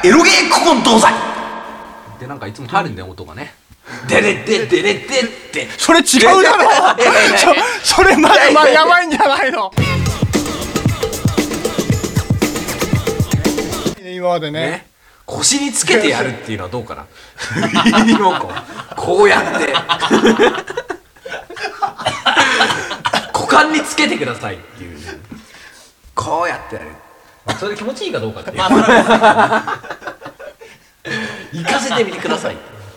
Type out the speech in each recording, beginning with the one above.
エロゲー古今東西でなんかいつも入るんだよ音がね。 デレデデレデって。 それ違うだろそれまだやばいんじゃないの。今までね腰につけてやるっていうのはどうかなリモコンこうやって股間につけてくださいっていう、こうやってやる。それで気持ちいいかどうかっていう行かせてみてください。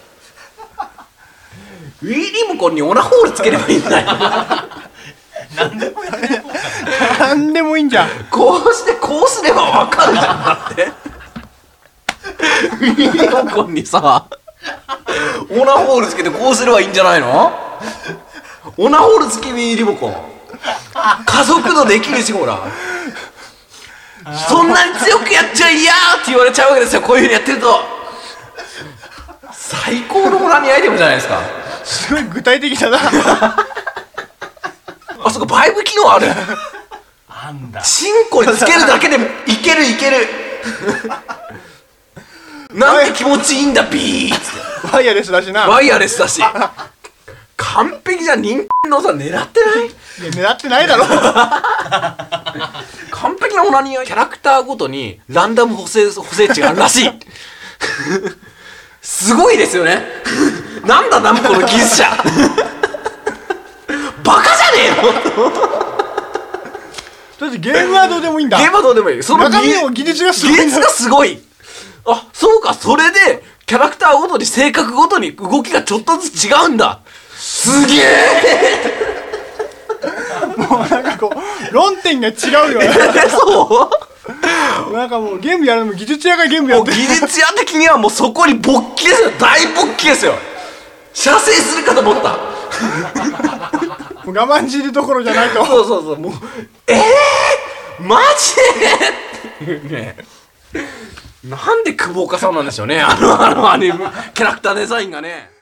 ウィーリモコンにオナホールつければいいんだよなんでもいいんじゃん。 こうしてこうすればわかるじゃん。だってウィーリモコンにさオナホールつけてこうすればいいんじゃないの。オナホール付きウィーリモコン加速度できるし、ほらそんなに強くやっちゃいやーって言われちゃうわけですよ。こういう風にやってると最高のオナニーアイテムじゃないですか。 すごい具体的だなあそこバイブ機能ある。 あんだ。 チンコにつけるだけでもいけるいけるなんて気持ちいいんだビーッつってワイヤレスだしな。 ワイヤレスだし完璧じゃん。人間のさ狙ってない。 いや狙ってないだろ完璧なオナニーはキャラクターごとにランダム補正値があるらしいすごいですよねなんだナムコの技術者バカじゃねえのだってゲームはどうでもいいんだ。 ゲームはどうでもいい。その中身の技術がすごいんだ。 技術がすごい。あ、そうか。それでキャラクターごとに性格ごとに動きがちょっとずつ違うんだ。すげえもうなんかこう論点が違うよねそうなんかもうゲームやるのも技術屋がゲームやってる。 もう技術屋的にはもうそこに勃起ですよ。大勃起ですよ。射精するかと思ったもう我慢汁どころじゃないと。 そうそうそう。もうマジでっていうね。なんで久保岡さんなんでしょうね。あのアニメキャラクターデザインがね。